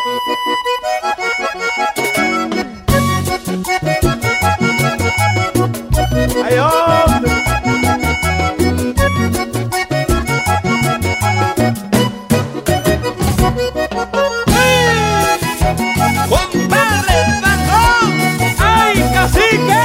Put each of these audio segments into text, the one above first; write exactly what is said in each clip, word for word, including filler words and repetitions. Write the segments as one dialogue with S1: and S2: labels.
S1: Ay, hombre. ¡Compadre Bandón! ¡Ay, cacique!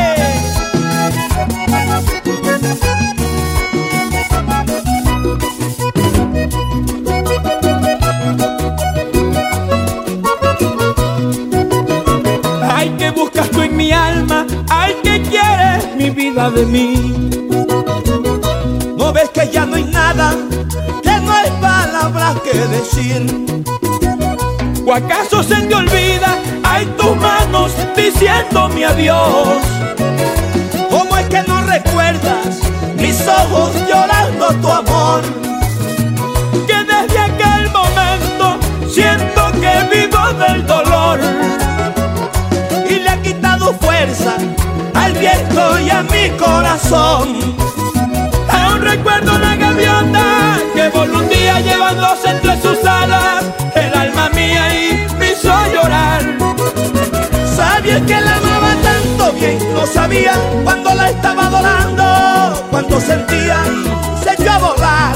S1: Ay, que buscas tú en mi alma, ay, que quieres mi vida de mí. ¿No ves que ya no hay nada, que no hay palabras que decir? ¿O acaso se te olvida, hay tus manos diciéndome adiós? ¿Cómo es que no recuerdas mis ojos llorando tu amor? Que desde aquel momento siento que vivo del dolor y le ha quitado fuerza al viento y a mi corazón. Aún recuerdo la gaviota que voló un día llevándose entre sus alas el alma mía y me hizo llorar. Sabía que la amaba tanto bien, no sabía cuando la estaba adorando, cuando sentía se echó a volar.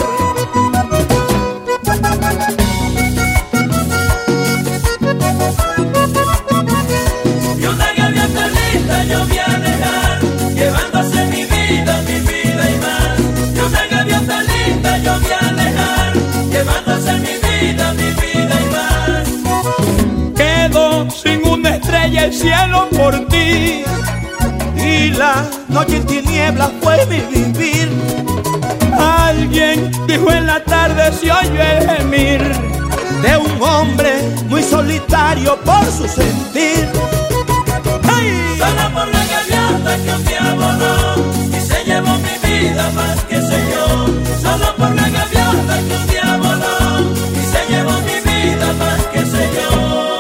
S2: Y una gaviota linda yo vi alejar, llevándose mi vida, mi vida y más. Y una gaviota linda yo vi alejar, llevándose mi vida, mi vida y más.
S1: Quedó sin una estrella el cielo por ti, y la noche en tinieblas fue mi vivir. Alguien dijo en la tarde, se oyó el gemir de un hombre muy solitario por su sentir. ¡Ay!
S2: Solo por la gaviota que un día voló y se llevó mi vida más que sé yo. Solo por la gaviota que un día voló y se llevó mi vida más que sé yo.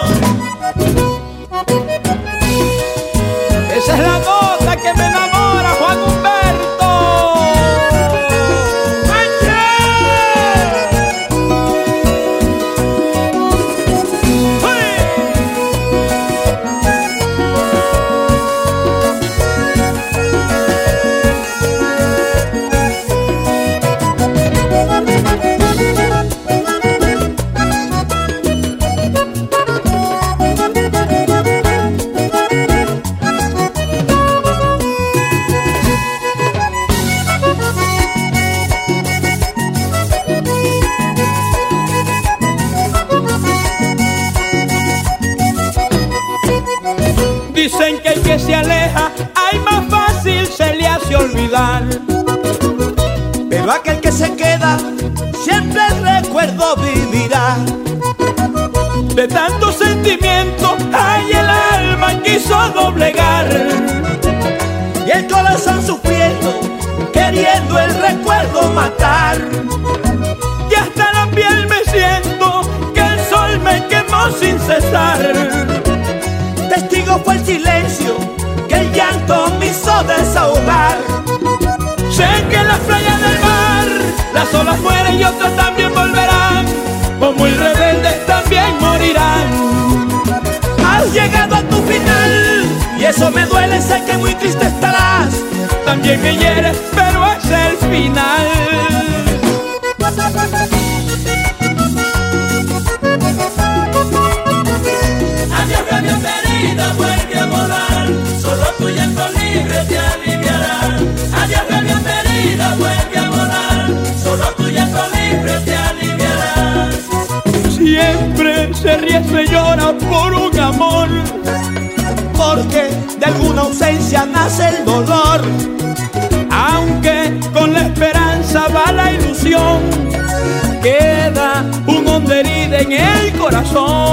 S1: Esa es la nota que me enamora, Juan Humberto. ¡Manche! Dicen que el que se aleja, ay, más fácil se le hace olvidar. Pero aquel que se queda, siempre el recuerdo vivirá. De tanto sentimiento, ay, el alma quiso doblegar. Y el corazón sufriendo, queriendo el recuerdo matar. Y hasta la piel me siento, que el sol me quemó sin cesar. Testigo fue el silencio que el llanto me hizo desahogar. Sé que en la playa del mar las olas mueren y otras también volverán. Como muy rebeldes también morirán. Has llegado a tu final y eso me duele, sé que muy triste estarás. También me hiere, pero es el final.
S2: Adiós gaviota herida, vuelve a volar, solo tu llanto libre te aliviará. Adiós gaviota herida, vuelve a volar, solo tu llanto libre te aliviará.
S1: Siempre se ríe, se llora por un amor, porque de alguna ausencia nace el dolor. Aunque con la esperanza va la ilusión, queda un honda herida en el corazón.